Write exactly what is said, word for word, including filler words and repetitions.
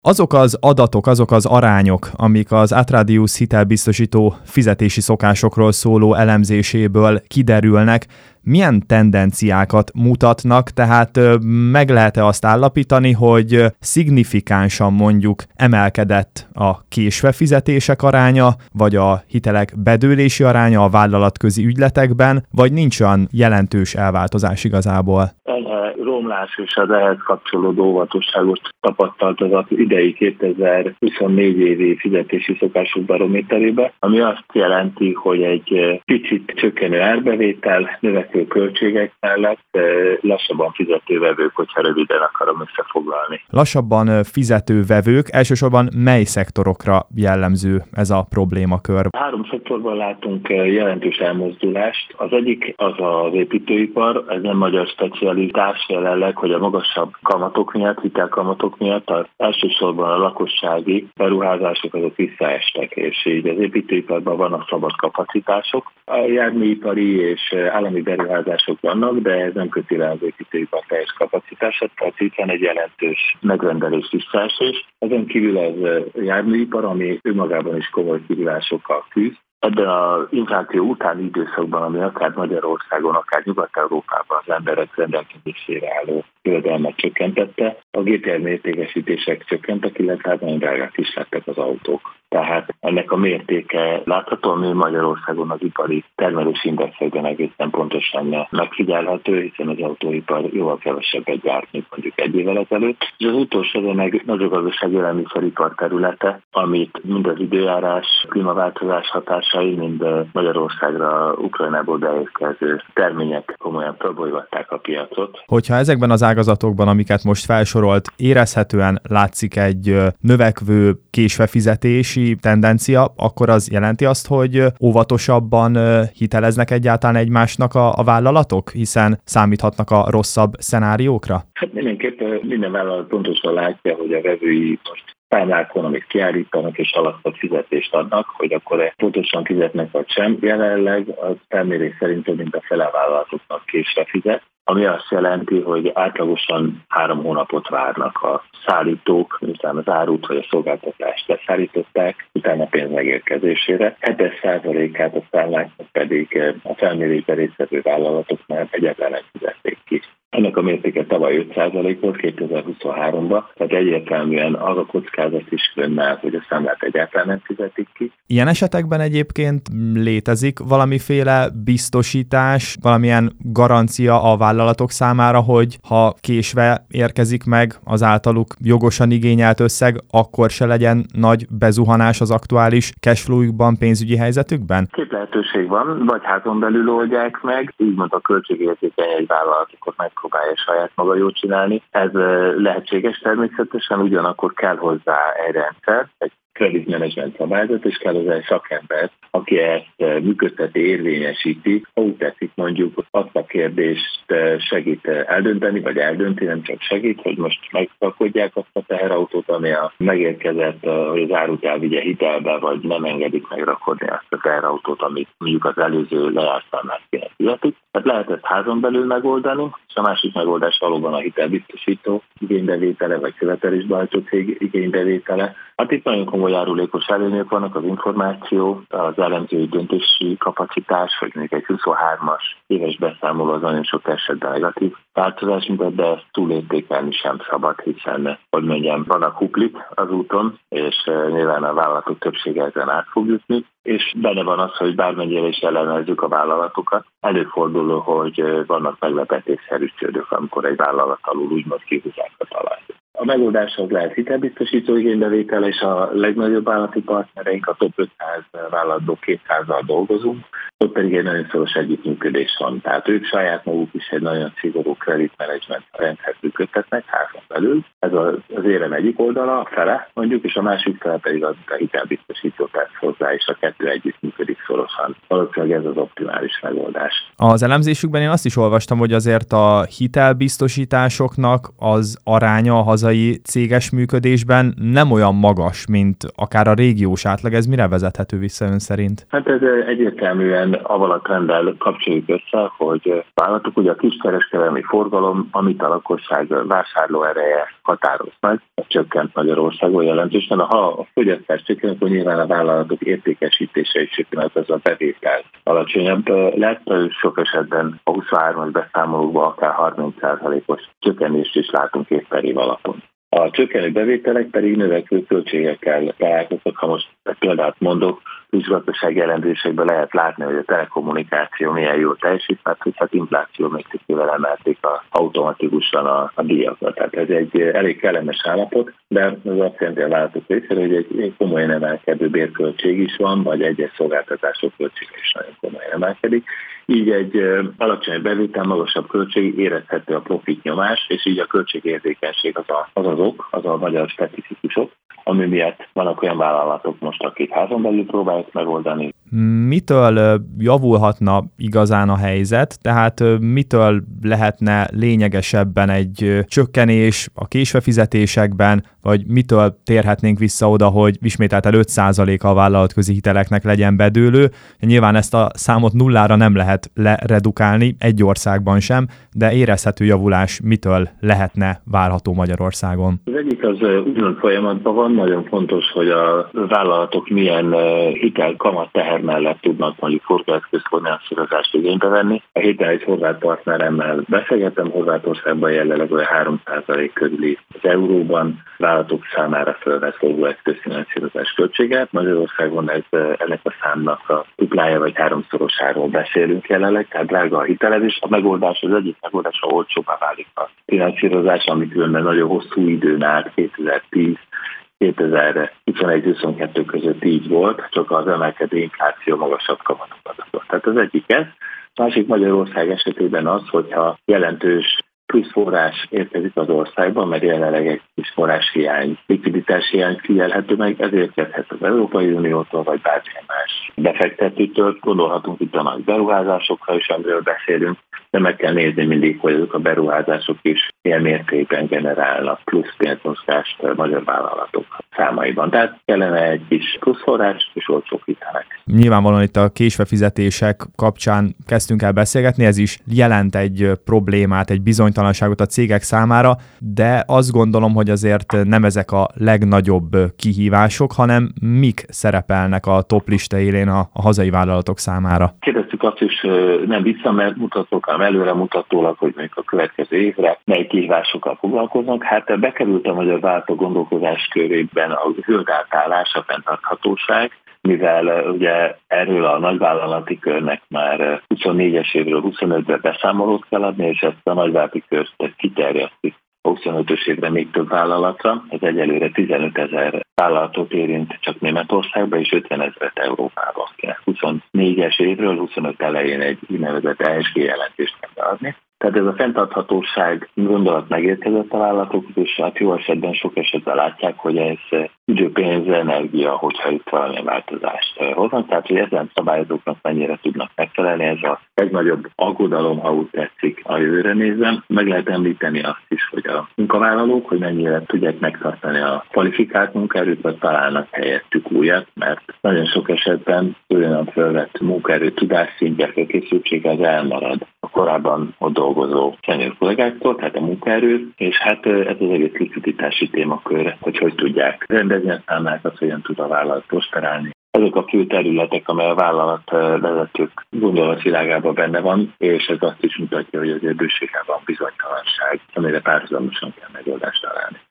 Azok az adatok, azok az arányok, amik az Atradius hitelbiztosító fizetési szokásokról szóló elemzéséből kiderülnek, milyen tendenciákat mutatnak, tehát meg lehet-e azt állapítani, hogy szignifikánsan mondjuk emelkedett a késve fizetések aránya, vagy a hitelek bedőlési aránya a vállalatközi ügyletekben, vagy nincs olyan jelentős elváltozás igazából? Enyhe romlás és az ehhez kapcsolódó óvatosságot tapasztalt az idei kétezer-huszonnégy évi fizetési szokások barométerébe, ami azt jelenti, hogy egy picit csökkenő árbevétel, növekvő költségek mellett lassabban fizető vevők, hogyha röviden akarom összefoglalni. Lassabban fizető vevők, elsősorban mely szektorokra jellemző ez a problémakör? Három szektorban látunk jelentős elmozdulást. Az egyik az az építőipar, ez nem magyar specialitás jelenleg, hogy a magasabb kamatok miatt, hitelkamatok miatt az elsősorban a lakossági beruházások azok visszaestek, és így az építőiparban vannak szabad kapacitások. A járműipari és állami beruházások vannak, de ez nem köti le az építőipar teljes kapacitását, tehát itt van egy jelentős megrendelés visszaesés. Ezen kívül az járműipar, ami önmagában is komoly kihívásokkal küzd. Ebben az infláció utáni időszakban, ami akár Magyarországon, akár Nyugat-Európában az emberek rendelkezésére álló jövedelmet csökkentette, a gépjármű értékesítések csökkentek, illetve hát nagyon drágák is lettek az autók. Tehát ennek a mértéke látható, ami Magyarországon az ipari termelési indexekben egészen pontosan megfigyelhető, hiszen az autóipar jóval kevesebbet gyárt, mint mondjuk egy évvel ezelőtt. És az utolsó az a nagy gazdasági élelmiszeripar területe, amit mind az időjárás, klímaváltozás hatásai, mind Magyarországra, Ukrajnából beérkező termények komolyan fölbolygatták a piacot. Hogyha ezekben az ágazatokban, amiket most felsorolt, érezhetően látszik egy növekvő késve fizetési tendencia, akkor az jelenti azt, hogy óvatosabban hiteleznek egyáltalán egymásnak a, a vállalatok, hiszen számíthatnak a rosszabb szenáriókra? Hát mindenképpen minden vállalat pontosan látja, hogy a vevői most számlákon, amit kiállítanak és halasztott fizetést adnak, hogy akkor pontosan fizetnek vagy sem. Jelenleg az felmérés szerint több mint a fele vállalatoknak késve fizet, ami azt jelenti, hogy átlagosan három hónapot várnak a szállítók, miután az árut vagy a szolgáltatást leszállították, utána pénz megérkezésére. hetven százalékát a számláknak pedig a felmérésben résztvevő vállalatoknál egyáltalán nem fizették ki. Ennek a mértéke tavaly öt százalék volt kétezer-huszonháromban, tehát egyértelműen az a kockázat is fönnáll, hogy a számlát egyáltalán nem fizetik ki. Ilyen esetekben egyébként létezik valamiféle biztosítás, valamilyen garancia a vállalatok számára, hogy ha késve érkezik meg az általuk jogosan igényelt összeg, akkor se legyen nagy bezuhanás az aktuális cashflow-jukban, pénzügyi helyzetükben? Két lehetőség van, vagy házon belül oldják meg, úgymond a költségérzékeny egy vállalatot megpróbálja saját maga jól csinálni. Ez lehetséges természetesen, ugyanakkor kell hozzá egy rendszer, egy credit management szabályzat, és kell hozzá egy szakember, aki ezt működteti, érvényesíti, ha úgy tetszik mondjuk azt a kérdést segít eldönteni, vagy eldönti, nem csak segít, hogy most megszakadják azt a teherautót, ami a megérkezett, hogy az árut elvigye hitelbe, vagy nem engedik megrakodni azt a teherautót, amit mondjuk az előző lejárszámát kéne fizetik. Tehát lehet ezt házon belül megoldani, és a másik megoldás valóban a hitelbiztosító igénybevétele, vagy követelésbeállító cég igénybevétele. Hát itt nagyon komoly járulékos előnyök vannak, az információ, az elemzői döntési kapacitás, hogy még egy huszonhármas éves beszámoló az nagyon sok esetben negatív változás mutat, de ezt túlértékelni sem szabad, hiszen, hogy mondjam, vannak huplik az úton, és nyilván a vállalatok többsége ezen át fog jutni, és benne van az, hogy bármennyire is ellenezzük a vállalatokat, előforduló, hogy vannak meglepetésszerű csődök, amikor egy vállalat alul úgymond kihúzzák a talajt. A megoldás az lehet hitelbiztosító igénybevétel, és a legnagyobb vállalati partnereink, a top ötszáz vállalatból kétszázzal dolgozunk, ott pedig egy nagyon szoros együttműködés van. Tehát ők saját maguk is egy nagyon szigorú credit management rendszert működtetnek házon belül. Ez az érem egyik oldala, a fele mondjuk, és a másik fele pedig az a hitelbiztosító tesz hozzá, és a kettő együttműködik szorosan. Valószínűleg ez az optimális megoldás. Az elemzésükben én azt is olvastam, hogy azért a hitelbiztosításoknak az aránya a hazai hazai céges működésben nem olyan magas, mint akár a régiós átlag. Ez mire vezethető vissza ön szerint? Hát ez egyértelműen avval a trenddel kapcsoljuk össze, hogy vállalatok, ugye a kiskereskedelmi forgalom, amit a lakosság vásárlóereje határoz meg, ez csökkent Magyarországon jelentősen. Ha a fogyasztás csökken, akkor nyilván a vállalatok értékesítése is csökken, ez a bevétel alacsonyabb lett. Sok esetben a huszonhármas beszámolókban akár harminc százalékos csökkenést is látunk évper év alapon. A csökkenő bevételek pedig növekvő költségekkel találkoznak. Ha most példát mondok, gazdasági elemzésekben lehet látni, hogy a telekommunikáció milyen jól teljesít, mert hogy hát infláció mértékével emelték a, automatikusan a, a díjakat. Tehát ez egy elég kellemes állapot, de az azt jelenti a vállalatok részéről, hogy egy komolyan emelkedő bérköltség is van, vagy egyes szolgáltatások költsége is nagyon komolyan emelkedik. Így egy alacsony bevétel, magasabb költség érezhető a profit nyomás, és így a költségérzékenység az a, az, az ok, az a magyar specifikusok, ami miatt vannak olyan vállalatok most, akik házon belül próbálják megoldani. Mitől javulhatna igazán a helyzet? Tehát mitől lehetne lényegesebben egy csökkenés a késvefizetésekben, vagy mitől térhetnénk vissza oda, hogy ismételten öt százaléka a vállalatközi hiteleknek legyen bedőlő? Nyilván ezt a számot nullára nem lehet leredukálni, egy országban sem, de érezhető javulás mitől lehetne várható Magyarországon? Az egyik az ugyan folyamatban van, nagyon fontos, hogy a vállalatok milyen hitel kamat teher mellett tudnak mondjuk forgalomközi finanszírozást igénybe venni. A héten egy horvát partneremmel beszélgettem, Horvátországban jelenleg olyan három százalék körüli az euróban vállalatok számára fölvett forgalomközi költséget. Magyarországon ez ennek a számnak a duplája vagy háromszorosáról beszélünk jelenleg, tehát drága a hitelezés. A megoldás, az egyik megoldás, ha olcsóbbá válik a finanszírozás, ami különben nagyon hosszú időn át, kétezer-tíz kétezer-huszonegy-huszonkettő között így volt, csak az emelkedő infláció magasabb kamatokat adott. Tehát az egyik ez. A másik Magyarország esetében az, hogyha jelentős plusz forrás érkezik az országban, mert jelenleg egy kis forráshiány, likviditás hiány figyelhető meg, ez érkezhet az Európai Uniótól, vagy bármilyen más befektetőtől. Gondolhatunk itt a nagy beruházásokra is, amiről beszélünk, de meg kell nézni mindig, hogy azok a beruházások is milyen mértékben generálnak plusz pénzmozgást a magyar vállalatok számaiban. Tehát kellene egy kis plusz forrás és olcsó hitelek. Nyilvánvalóan itt a késve fizetések kapcsán kezdtünk el beszélgetni, ez is jelent egy problémát, egy bizonytalanságot a cégek számára, de azt gondolom, hogy azért nem ezek a legnagyobb kihívások, hanem mik szerepelnek a top lista élén a, a hazai vállalatok számára. Kérdeztük azt is nem visszamutatók, hanem előremutatólag, hogy mondjuk a következő évre mely kihívásokkal foglalkoznak. Hát bekerült a magyar vállalatok gondolkozás körében a zöld átállás, a fenntarthatóság, mivel ugye erről a nagyvállalati körnek már huszonnégyes évről huszonötbe beszámolót kell adni, és ezt a nagyvállalati kört kiterjesztik a huszonötös évre még több vállalatra. Ez egyelőre tizenötezer vállalatot érint csak Németországban, és ötvenezret Európában. huszonnégyes évről huszonöt elején egy úgynevezett E S G jelentést kell beadni. Tehát ez a fenntarthatóság gondolat megérkezett a vállalatokhoz, és hát jó esetben sok esetben látják, hogy ez idő, pénz, energia, hogyha itt valamilyen változást hoznak. Tehát, hogy ezen szabályozóknak mennyire tudnak megfelelni, ez a legnagyobb aggodalom, ha úgy tetszik a jövőre nézve. Meg lehet említeni azt is, hogy a munkavállalók, hogy mennyire tudják megtartani a kvalifikált munkaerőt, vagy találnak helyettük újat, mert nagyon sok esetben olyan felvett munkaerő tudásszintje, felkészültsége az elmarad a korábban ott dolgozó senior kollégáktól, tehát a munkaerő, és hát ez az egész likviditási témakör, hogy hogy tudják rendezni a számlákat, hogyan tud a vállalat prosperálni. Ezek a fő területek, amely a vállalat vezetők gondolatvilágában benne van, és ez azt is mutatja, hogy azért bőségben van bizonytalanság, amire párhuzamosan kell megoldást találni.